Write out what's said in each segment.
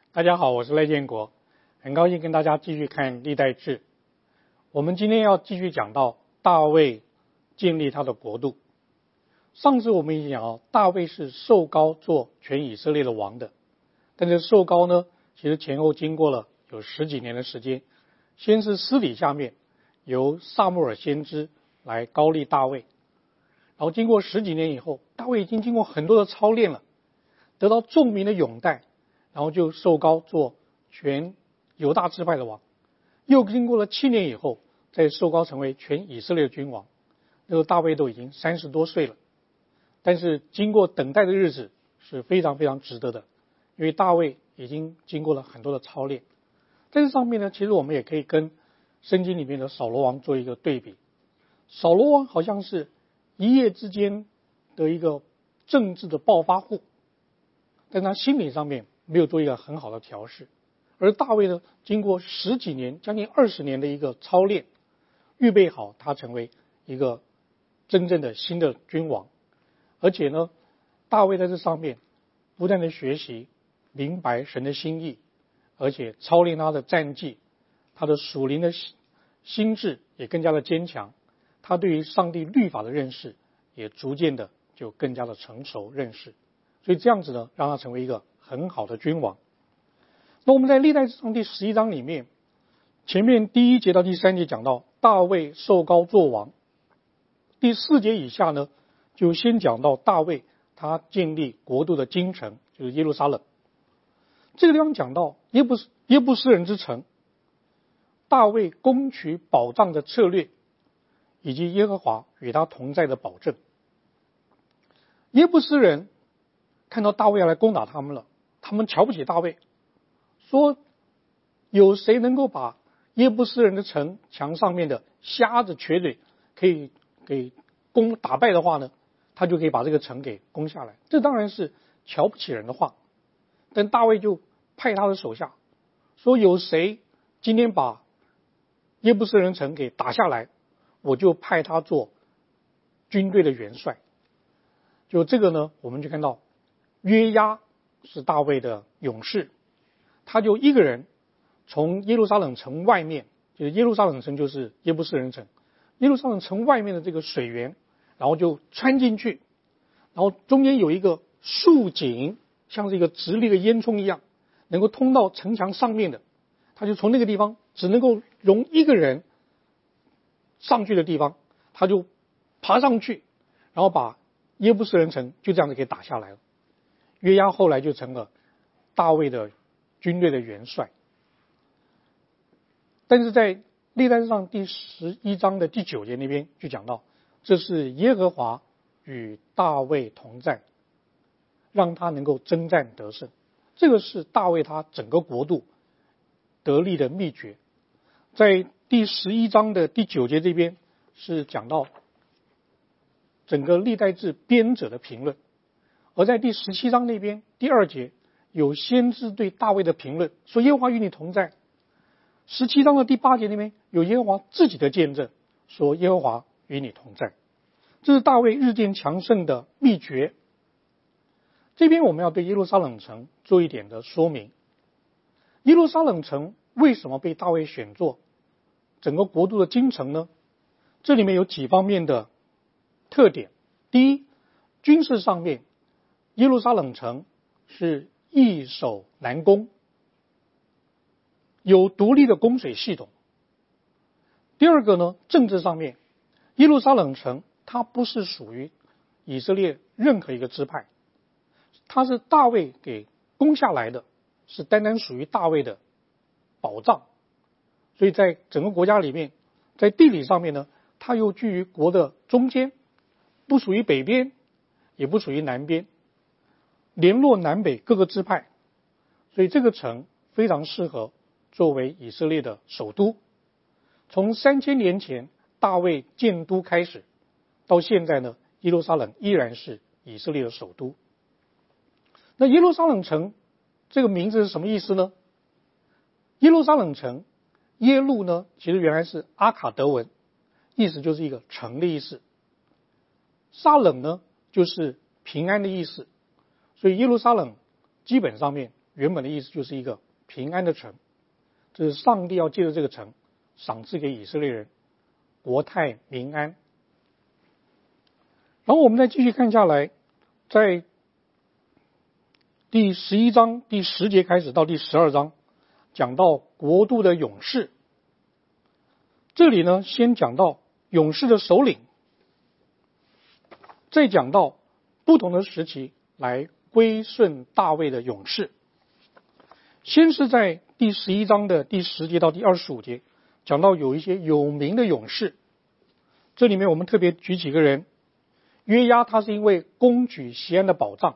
大家好，我是赖建国，很高兴跟大家继续看历代志。我们今天要继续讲到大卫建立他的国度。上次我们已经讲到，大卫是受膏做全以色列的王的，但是受膏呢，其实前后经过了有10几年的时间。先是私底下面由撒母耳先知来膏立大卫，然后经过10几年以后，大卫已经经过很多的操练了，得到众民的拥戴，然后就受膏做全犹大支派的王。又经过了7年以后，再受膏成为全以色列的君王。那时候大卫都已经30多岁了，但是经过等待的日子是非常非常值得的，因为大卫已经经过了很多的操练。在这上面呢，其实我们也可以跟圣经里面的扫罗王做一个对比。扫罗王好像是一夜之间的一个政治的暴发户，但他心理上面没有做一个很好的调试。而大卫呢，经过10几年将近20年的一个操练，预备好他成为一个真正的新的君王。而且呢，大卫在这上面不断的学习明白神的心意，而且操练他的战绩，他的属灵的心智也更加的坚强，他对于上帝律法的认识也逐渐的就更加的成熟认识。所以这样子呢，让他成为一个很好的君王。那我们在历代志上第11章里面，前面第1节到第3节讲到大卫受膏作王，第4节以下呢，就先讲到大卫他建立国度的京城，就是耶路撒冷。这个地方讲到耶布斯人之城，大卫攻取宝藏的策略，以及耶和华与他同在的保证。耶布斯人看到大卫要来攻打他们了，他们瞧不起大卫，说有谁能够把耶布斯人的城墙上面的瞎子瘸腿可以给打败的话呢，他就可以把这个城给攻下来。这当然是瞧不起人的话，但大卫就派他的手下说，有谁今天把耶布斯人城给打下来，我就派他做军队的元帅。就这个呢，我们就看到约押是大卫的勇士，他就一个人从耶路撒冷城外面，就是耶路撒冷城就是耶布斯人城，耶路撒冷城外面的这个水源，然后就穿进去，然后中间有一个竖井，像是一个直立的烟囱一样，能够通到城墙上面的，他就从那个地方只能够容一个人上去的地方，他就爬上去，然后把耶布斯人城就这样子给打下来了。约押后来就成了大卫的军队的元帅。但是在历代志上第11章的第9节那边就讲到，这是耶和华与大卫同在，让他能够征战得胜。这个是大卫他整个国度得力的秘诀。在第11章的第9节这边是讲到整个历代志编者的评论，而在第17章那边第2节有先知对大卫的评论，说耶和华与你同在。17章的第8节那边有耶和华自己的见证，说耶和华与你同在。这是大卫日渐强盛的秘诀。这边我们要对耶路撒冷城做一点的说明。耶路撒冷城为什么被大卫选作整个国度的京城呢？这里面有几方面的特点。第一，军事上面耶路撒冷城是易守难攻，有独立的供水系统。第二个呢，政治上面耶路撒冷城它不是属于以色列任何一个支派，它是大卫给攻下来的，是单单属于大卫的宝藏。所以在整个国家里面，在地理上面呢，它又居于国的中间，不属于北边，也不属于南边，联络南北各个支派。所以这个城非常适合作为以色列的首都。从3000年前大卫建都开始，到现在呢，耶路撒冷依然是以色列的首都。那耶路撒冷城这个名字是什么意思呢？耶路撒冷城，耶路呢其实原来是阿卡德文，意思就是一个城的意思。撒冷呢就是平安的意思，所以耶路撒冷基本上面原本的意思就是一个平安的城，这是上帝要借着这个城赏赐给以色列人国泰民安。然后我们再继续看下来，在第11章第10节开始到第12章讲到国度的勇士。这里呢，先讲到勇士的首领，再讲到不同的时期来归顺大卫的勇士。先是在第11章的第10节到第25节讲到有一些有名的勇士，这里面我们特别举几个人。约押他是因为攻取锡安的宝藏，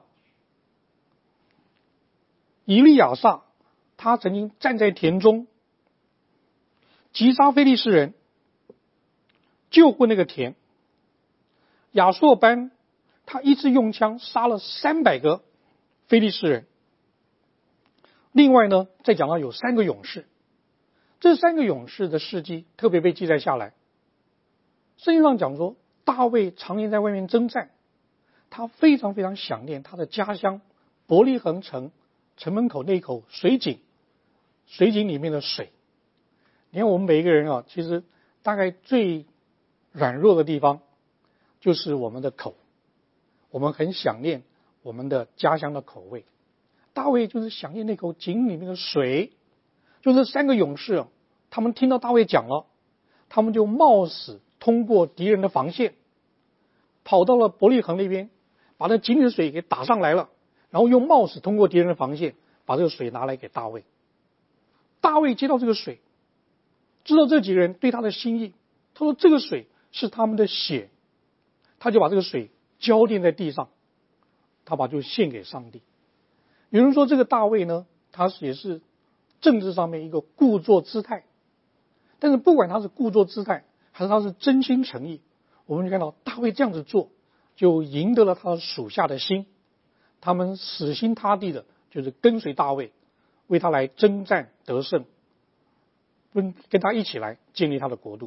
以利亚撒他曾经站在田中击杀非利士人，救过那个田。亚硕班他一次用枪杀了300个非利士人。另外呢，再讲到有3个勇士，这3个勇士的事迹特别被记载下来。圣经上讲说，大卫常年在外面征战，他非常非常想念他的家乡伯利恒城门口那口水井里面的水。你看我们每一个人啊，其实大概最软弱的地方就是我们的口，我们很想念我们的家乡的口味。大卫就是想念那口井里面的水。就这3个勇士，他们听到大卫讲了，他们就冒死通过敌人的防线，跑到了伯利恒那边，把那井里的水给打上来了，然后又冒死通过敌人的防线，把这个水拿来给大卫。大卫接到这个水，知道这几个人对他的心意，他说这个水是他们的血，他就把这个水浇奠在地上，他把就献给上帝。有人说这个大卫呢，他也是政治上面一个故作姿态，但是不管他是故作姿态还是他是真心诚意，我们就看到大卫这样子做就赢得了他属下的心，他们死心塌地的就是跟随大卫，为他来征战得胜，跟他一起来建立他的国度。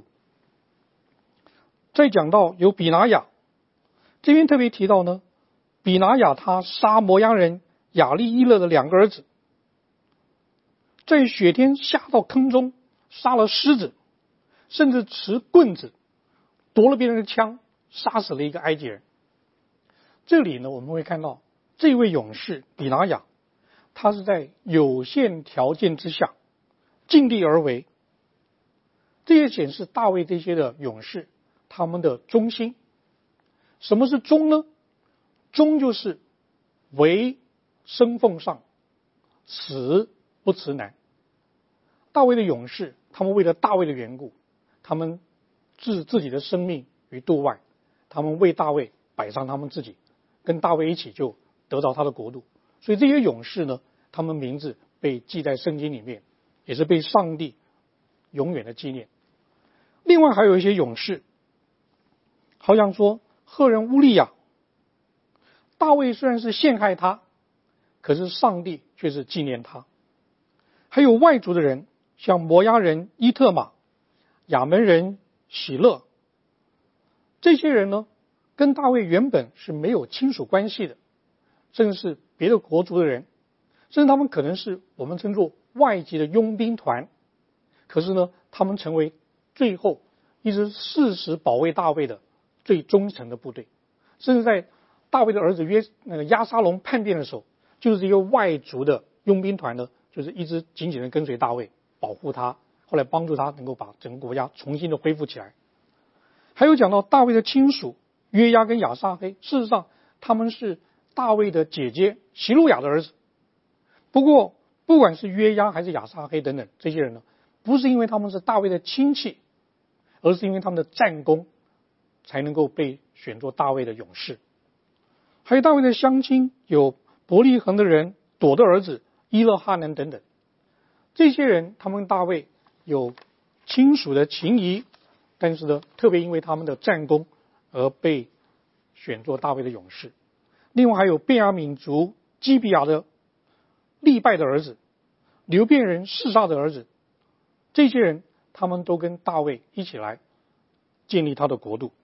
再讲到有比拿雅，这边特别提到呢，比拿雅他杀摩押人亚利伊勒的2个儿子，在雪天下到坑中杀了狮子，甚至持棍子夺了别人的枪，杀死了一个埃及人。这里呢，我们会看到这位勇士比拿雅，他是在有限条件之下尽力而为。这也显示大卫这些的勇士他们的忠心。什么是忠呢？忠就是为生奉上，死不辞难。大卫的勇士，他们为了大卫的缘故，他们置自己的生命于度外，他们为大卫摆上他们自己，跟大卫一起就得到他的国度。所以这些勇士呢，他们名字被记在圣经里面，也是被上帝永远的纪念。另外还有一些勇士，好像说赫人乌利亚，大卫虽然是陷害他，可是上帝却是纪念他。还有外族的人，像摩押人伊特玛、亚门人喜勒，这些人呢，跟大卫原本是没有亲属关系的，甚至是别的国族的人，甚至他们可能是我们称作外籍的佣兵团，可是呢，他们成为最后一支誓死保卫大卫的最忠诚的部队。甚至在大卫的儿子押沙龙叛变的时候，就是一个外族的佣兵团呢，就是一直紧紧的跟随大卫，保护他，后来帮助他能够把整个国家重新的恢复起来。还有讲到大卫的亲属约押跟亚撒黑，事实上他们是大卫的姐姐希路亚的儿子。不过不管是约押还是亚撒黑等等这些人呢，不是因为他们是大卫的亲戚，而是因为他们的战功才能够被选作大卫的勇士。还有大卫的乡亲，有伯利恒的人朵的儿子伊勒哈南等等，这些人他们跟大卫有亲属的情谊，但是呢，特别因为他们的战功而被选作大卫的勇士。另外还有便雅悯族基比亚的利拜的儿子，流便人示撒的儿子，这些人他们都跟大卫一起来建立他的国度。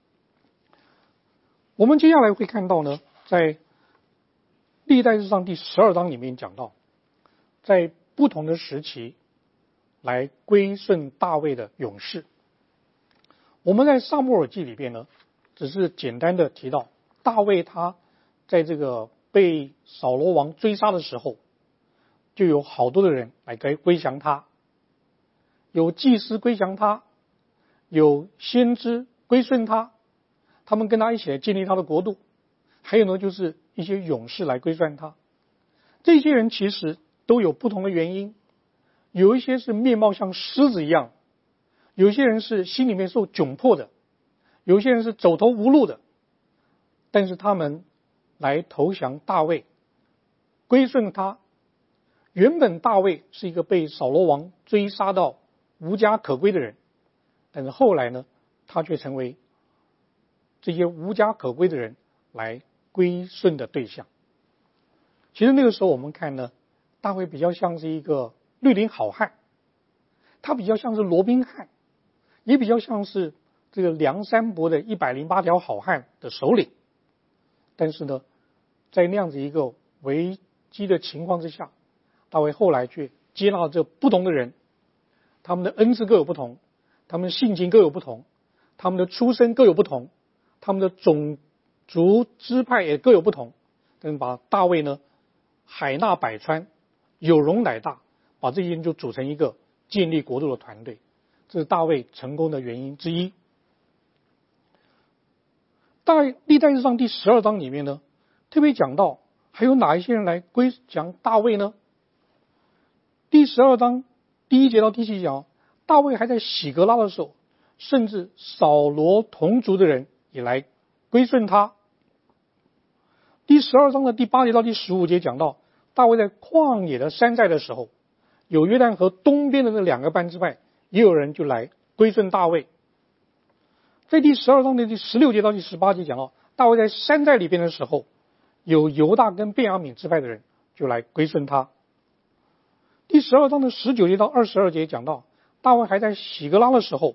我们接下来会看到呢，在历代志上第12章里面讲到， 在不同的时期来归顺大卫的勇士。我们在撒母耳记里边呢，只是简单的提到大卫他在这个被扫罗王追杀的时候，就有好多的人来归降他，有祭司归降他，有先知归顺他，他们跟他一起来建立他的国度，还有呢就是一些勇士来归顺他。这些人其实都有不同的原因，有一些是面貌像狮子一样，有一些人是心里面受窘迫的，有一些人是走投无路的，但是他们来投降大卫，归顺他。原本大卫是一个被扫罗王追杀到无家可归的人，但是后来呢，他却成为这些无家可归的人来归顺的对象。其实那个时候我们看呢，大卫比较像是一个绿林好汉，他比较像是罗宾汉，也比较像是这个梁山伯的108条好汉的首领。但是呢，在那样子一个危机的情况之下，大卫后来却接纳了这不同的人，他们的恩赐各有不同，他们的性情各有不同，他们的出身各有不同，他们的种族支派也各有不同，但是把大卫呢海纳百川，有容乃大，把这些人就组成一个建立国度的团队，这是大卫成功的原因之一。历代志上第12章里面呢，特别讲到还有哪一些人来归降大卫呢？第12章第1节到第7节讲，大卫还在喜革拉的时候，甚至扫罗同族的人也来归顺他。第12章的第8节到第15节讲到，大卫在旷野的山寨的时候，有约旦河东边的那2个半支派，也有人就来归顺大卫。在第12章的第16节到第18节讲到，大卫在山寨里边的时候，有犹大跟便雅悯支派的人就来归顺他。第12章的19节到22节讲到，大卫还在喜革拉的时候，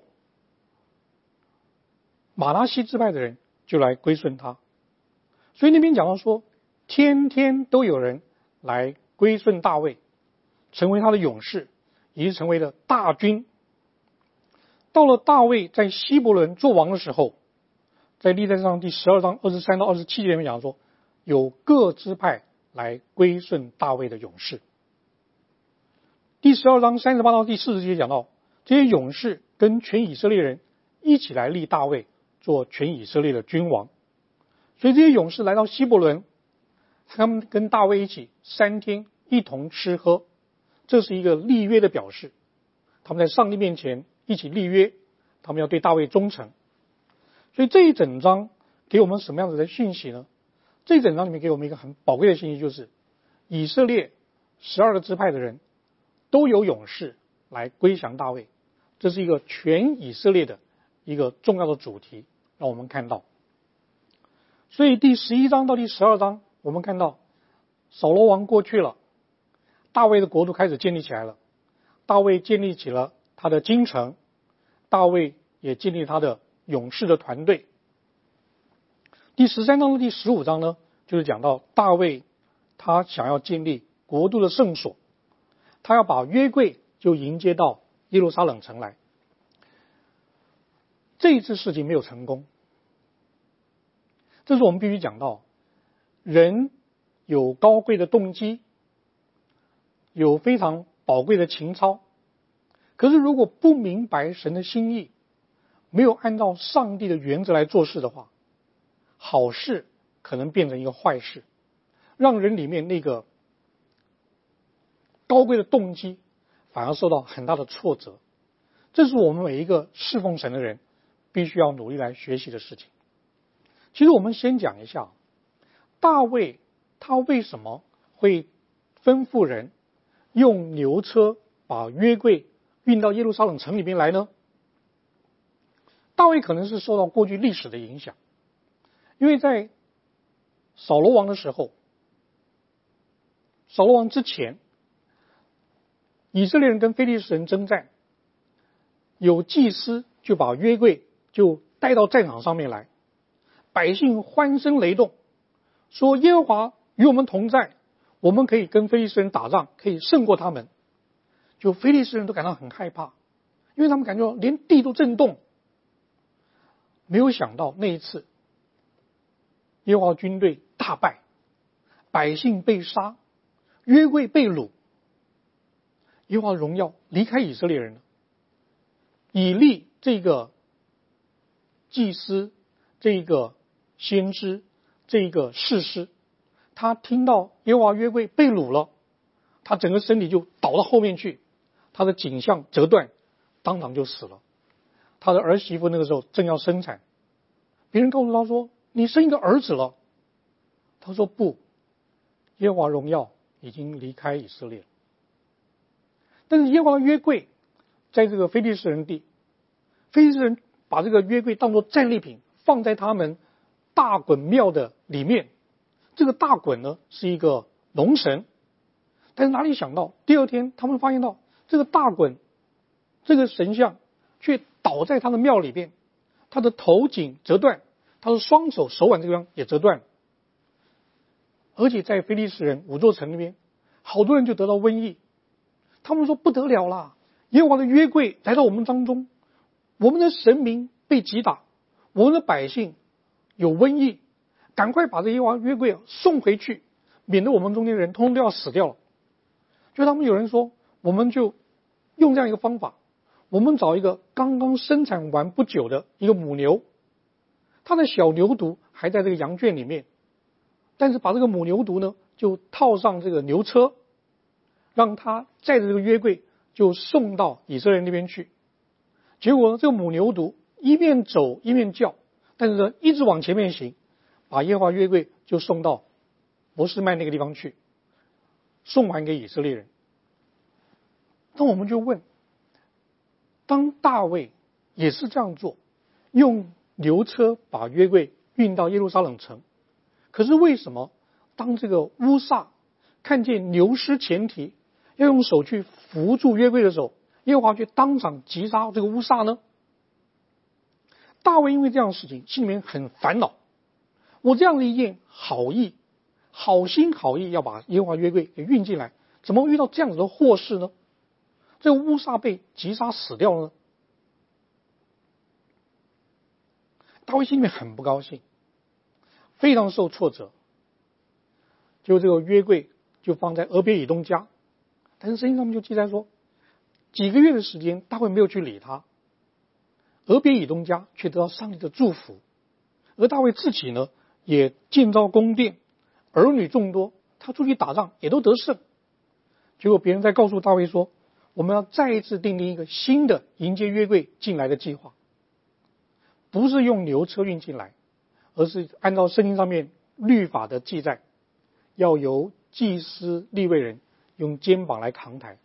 马拿西支派的人就来归顺他。所以那边讲到说，天天都有人来归顺大卫，成为他的勇士，也成为了大军。到了大卫在希伯伦做王的时候，在历代志上第12章23到27节里面讲说，有各支派来归顺大卫的勇士。第12章38到第40节讲到，这些勇士跟全以色列人一起来立大卫做全以色列的君王。所以这些勇士来到希伯伦，他们跟大卫一起3天一同吃喝，这是一个立约的表示。他们在上帝面前一起立约，他们要对大卫忠诚。所以这一整章给我们什么样子的讯息呢？这一整章里面给我们一个很宝贵的信息，就是以色列12个支派的人都有勇士来归降大卫，这是一个全以色列的一个重要的主题，让我们看到。所以第11章到第12章，我们看到扫罗王过去了，大卫的国度开始建立起来了，大卫建立起了他的京城，大卫也建立他的勇士的团队。第13章到第15章呢，就是讲到大卫他想要建立国度的圣所，他要把约柜就迎接到耶路撒冷城来。这一次事情没有成功，这是我们必须讲到，人有高贵的动机，有非常宝贵的情操，可是如果不明白神的心意，没有按照上帝的原则来做事的话，好事可能变成一个坏事，让人里面那个高贵的动机反而受到很大的挫折。这是我们每一个侍奉神的人必须要努力来学习的事情。其实我们先讲一下，大卫他为什么会吩咐人用牛车把约柜运到耶路撒冷城里面来呢？大卫可能是受到过去历史的影响，因为在扫罗王的时候，扫罗王之前，以色列人跟非利士人征战，有祭司就把约柜就带到战场上面来，百姓欢声雷动，说耶和华与我们同在， 我们可以跟非利士人打仗，可以胜过他们。就非利士人都感到很害怕，因为他们感觉到连地都震动。没有想到那一次，耶和华军队大败，百姓被杀，约柜被掳，耶和华荣耀离开以色列人了。以利这个祭司，这个先知，这个士师，他听到耶和华约柜被掳了，他整个身体就倒到后面去，他的颈项折断，当场就死了。他的儿媳妇那个时候正要生产，别人告诉他说：“你生一个儿子了。”他说：“不，耶和华荣耀已经离开以色列了。”但是耶和华的约柜在这个非利士人地，非利士人把这个约柜当作战利品放在他们大衮庙的里面。这个大衮呢是一个龙神，但是哪里想到第二天他们发现到这个大衮这个神像却倒在他的庙里边，他的头颈折断，他的双手手腕这个地方也折断，而且在非利士人五座城那边，好多人就得到瘟疫。他们说不得了啦，耶和华的约柜来到我们当中，我们的神明被击打，我们的百姓有瘟疫，赶快把这耶和华约柜送回去，免得我们中间的人通通都要死掉了。就他们有人说，我们就用这样一个方法，我们找一个刚刚生产完不久的一个母牛，它的小牛犊还在这个羊圈里面，但是把这个母牛犊呢就套上这个牛车，让它载着这个约柜就送到以色列人那边去。结果呢，这个母牛犊一面走一面叫，但是呢一直往前面行，把耶和华约柜就送到伯示麦那个地方去，送还给以色列人。那我们就问，当大卫也是这样做，用牛车把约柜运到耶路撒冷城，可是为什么当这个乌撒看见牛失前蹄，要用手去扶住约柜的时候，耶和华却当场击杀这个乌撒呢？大卫因为这样的事情心里面很烦恼，我这样的一件好意，好心好意要把耶和华约柜给运进来，怎么会遇到这样子的祸事呢？这个乌撒被击杀死掉了呢？大卫心里面很不高兴，非常受挫折。就这个约柜就放在俄别以东家，但是圣经上面就记载说，几个月的时间大卫没有去理他，俄别以东家却得到上帝的祝福，而大卫自己呢也建造宫殿，儿女众多，他出去打仗也都得胜。结果别人在告诉大卫说，我们要再一次订立一个新的迎接约柜进来的计划，不是用牛车运进来，而是按照圣经上面律法的记载，要由祭司利未人用肩膀来扛抬。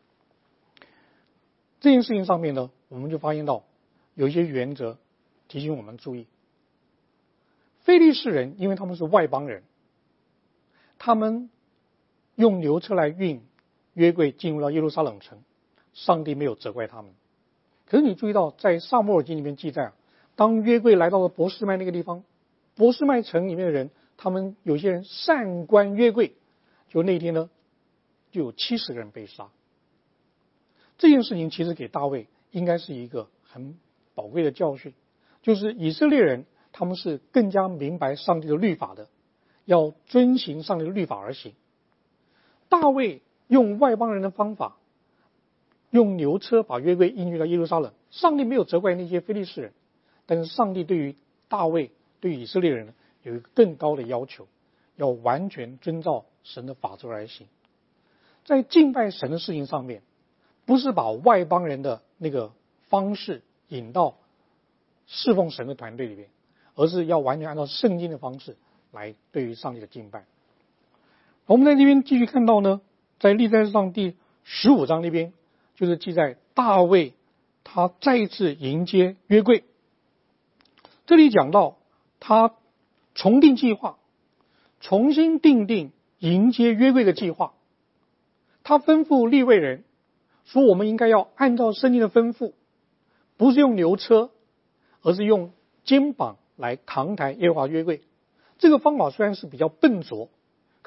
这件事情上面呢，我们就发现到有一些原则提醒我们注意。非利士人因为他们是外邦人，他们用牛车来运约柜进入到耶路撒冷城，上帝没有责怪他们。可是你注意到在撒母耳记里面记载，当约柜来到了伯示麦那个地方，伯示麦城里面的人，他们有些人擅观约柜，就那天呢就有70个人被杀。这件事情其实给大卫应该是一个很宝贵的教训，就是以色列人他们是更加明白上帝的律法的，要遵行上帝的律法而行。大卫用外邦人的方法，用牛车把约柜运到耶路撒冷，上帝没有责怪那些非利士人，但是上帝对于大卫，对于以色列人有一个更高的要求，要完全遵照神的法则而行。在敬拜神的事情上面，不是把外邦人的那个方式引到侍奉神的团队里面，而是要完全按照圣经的方式来对于上帝的敬拜。我们在这边继续看到呢，在历代志上第15章那边，就是记载大卫他再一次迎接约柜。这里讲到他重定计划，重新订定迎接约柜的计划。他吩咐利未人说，我们应该要按照圣经的吩咐，不是用牛车，而是用肩膀来扛抬耶和华约柜。这个方法虽然是比较笨拙，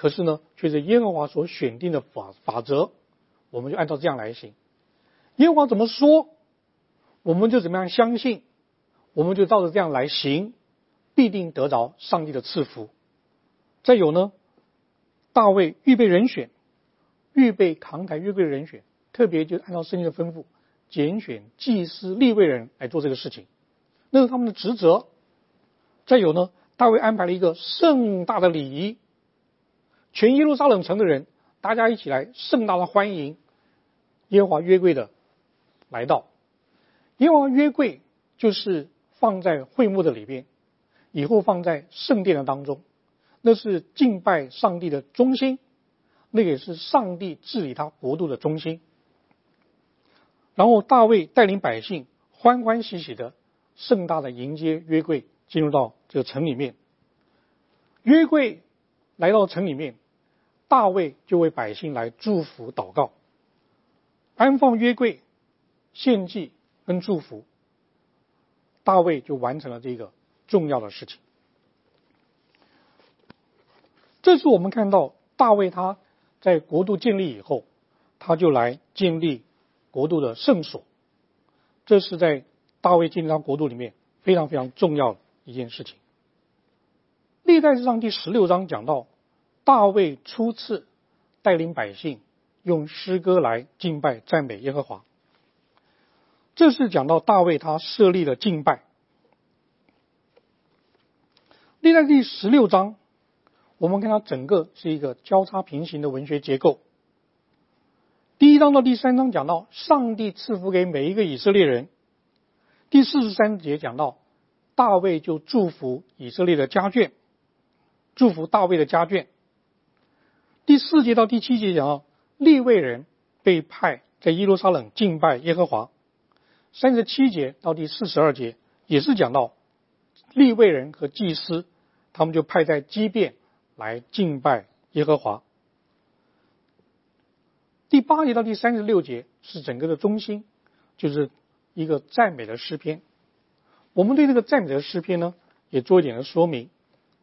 可是呢，却是耶和华所选定的法则，我们就按照这样来行。耶和华怎么说，我们就怎么样相信，我们就照着这样来行，必定得着上帝的赐福。再有呢，大卫预备人选，预备扛台约柜的人选，特别就按照圣经的吩咐，拣选祭司利未人来做这个事情，那是他们的职责。再有呢，大卫安排了一个盛大的礼仪，全耶路撒冷城的人大家一起来盛大的欢迎耶和华约柜的来到。耶和华约柜就是放在会幕的里边，以后放在圣殿的当中，那是敬拜上帝的中心，那也是上帝治理他国度的中心。然后大卫带领百姓欢欢喜喜的盛大的迎接约柜进入到这个城里面。约柜来到城里面，大卫就为百姓来祝福祷告，安放约柜，献祭跟祝福，大卫就完成了这个重要的事情。这是我们看到大卫他在国度建立以后，他就来建立国度的圣所，这是在大卫建立他国度里面非常非常重要的一件事情。历代志上第16章讲到，大卫初次带领百姓用诗歌来敬拜赞美耶和华，这是讲到大卫他设立了敬拜。历代第16章我们看它整个是一个交叉平行的文学结构。第1章到第3章讲到上帝赐福给每一个以色列人，第43节讲到大卫就祝福以色列的家眷，祝福大卫的家眷。第4节到第7节讲到利未人被派在耶路撒冷敬拜耶和华。37节到第42节也是讲到利未人和祭司，他们就派在基遍来敬拜耶和华。第8节到第36节是整个的中心，就是一个赞美的诗篇。我们对这个赞美的诗篇呢，也做一点的说明。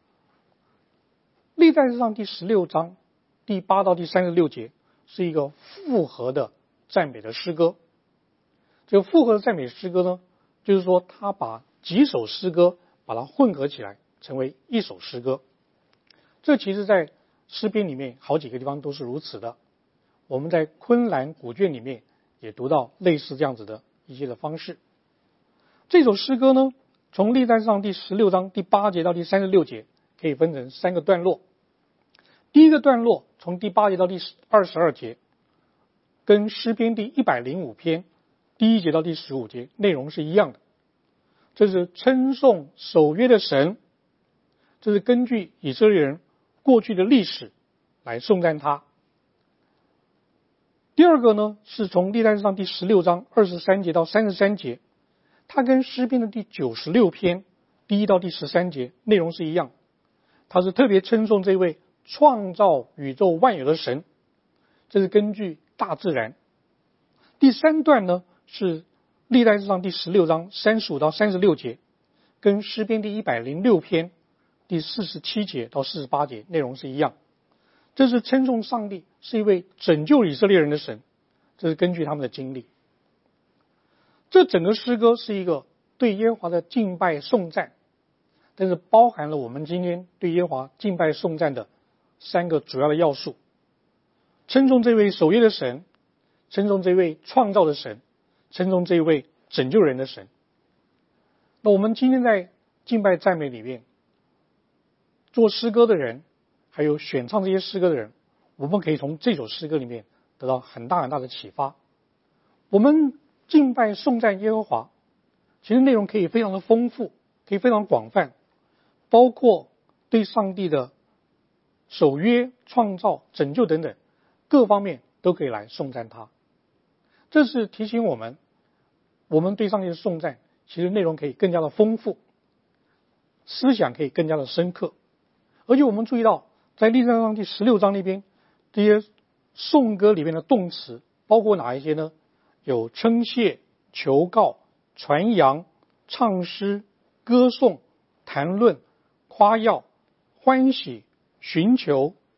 历代志上第16章第8到第36节是一个复合的赞美的诗歌。这个复合的赞美诗歌呢，就是说他把几首诗歌把它混合起来成为一首诗歌。这其实在诗篇里面好几个地方都是如此的，我们在昆兰古卷里面也读到类似这样子的一些的方式。这首诗歌呢，从历代志上第16章第8节到第36节可以分成3个段落。第一个段落从第8节到第22节，跟诗篇第105篇第1节到第15节内容是一样的，这是称颂守约的神，这是根据以色列人过去的历史来颂赞他。第二个呢，是从历代志上第16章23节到33节，它跟诗篇的第96篇第1到第13节内容是一样，它是特别称颂这位创造宇宙万有的神，这是根据大自然。第3段呢，是历代志上第16章35到36节，跟诗篇第106篇第47节到48节内容是一样，这是称颂上帝是一位拯救以色列人的神，这是根据他们的经历。这整个诗歌是一个对耶和华的敬拜颂赞，但是包含了我们今天对耶和华敬拜颂赞的3个主要的要素：称颂这位守约的神，称颂这位创造的神，称颂这位拯救人的神。那我们今天在敬拜赞美里面，做诗歌的人还有选唱这些诗歌的人，我们可以从这首诗歌里面得到很大很大的启发。我们敬拜颂赞耶和华，其实内容可以非常的丰富，可以非常广泛，包括对上帝的守约、创造、拯救等等各方面都可以来颂赞他。这是提醒我们，我们对上帝的颂赞其实内容可以更加的丰富，思想可以更加的深刻。而且我们注意到，在历代志上第16章那边，这些颂歌里面的动词包括哪一些呢？有称谢、求告、传扬、唱诗、歌颂、谈论、夸耀、欢喜、寻求、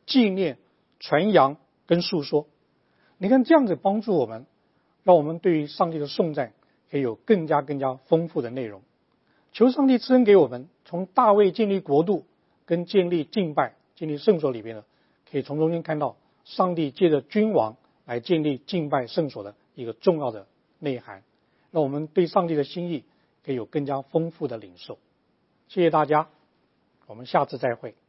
纪念、传扬跟诉说。你看这样子帮助我们，让我们对于上帝的颂赞可以有更加丰富的内容。求上帝赐恩给我们，从大卫建立国度跟建立敬拜、建立圣所里面呢，可以从中间看到上帝借着君王来建立敬拜圣所的一个重要的内涵，让我们对上帝的心意可以有更加丰富的领受。谢谢大家，我们下次再会。